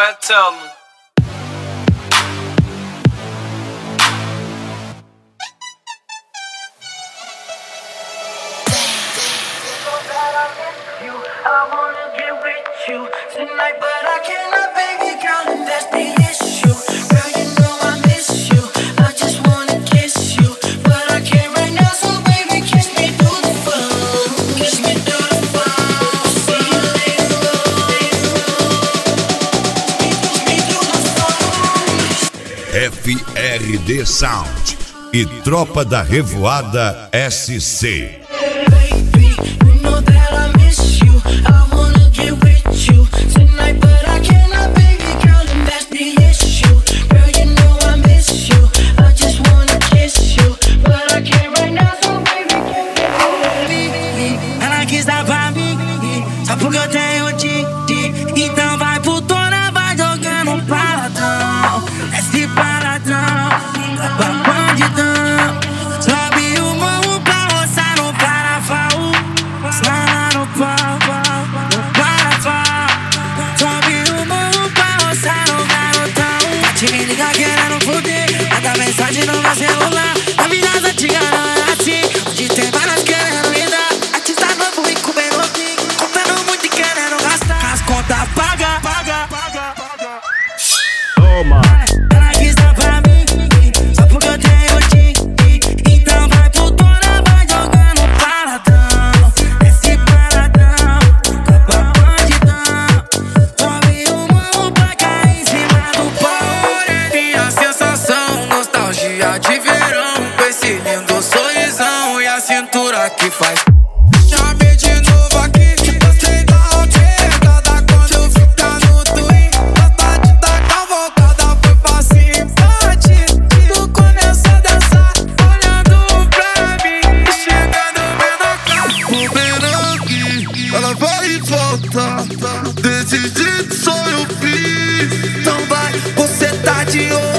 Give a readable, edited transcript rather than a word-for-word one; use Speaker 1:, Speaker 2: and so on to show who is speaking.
Speaker 1: boy, tell me.
Speaker 2: I wanna get with you tonight, but I cannot, baby girl, and that's the issue. Girl, you know I miss you. I just wanna kiss you, but I can't right now, so baby, kiss me through the phone. Kiss me through the phone. See you later on. Kiss me through the phone.
Speaker 3: FRD Sound e Tropa da Revoada SC.
Speaker 2: Porque eu tenho Didi, então vai putona, vai jogando paradão. Desce paradão, pra bandidão. Sobe o morro pra roçar no parafal. Sala no pau, no parafal. Sobe o morro pra roçar no garotão. Bate me liga querendo foder, manda mensagem no meu celular. A vida antiga não é assim, onde tem várias querendo me dar. Artista novo e comendo novinho. Conta paga, paga, paga, paga.
Speaker 4: Toma.
Speaker 2: Ela quis dar pra mim, só porque eu tenho Didi. Então vai putona, vai jogando paradão. Desce paradão, pra bandidão. Sobe o morro pra cair em cima do pau.
Speaker 5: Minha sensação, nostalgia de verão. Com esse lindo sorrisão e a cintura que faz. Chamei de novo aqui, gostei da alterada. Quando eu ficar no twin, a batida cavalgada foi pra simpate. Tu começa a dançar, olhando pra mim e chegando bem na cara.
Speaker 6: Bumerangue, ela vai e volta. Decidi que sou eu fiz.
Speaker 5: Então vai, você tá de olho.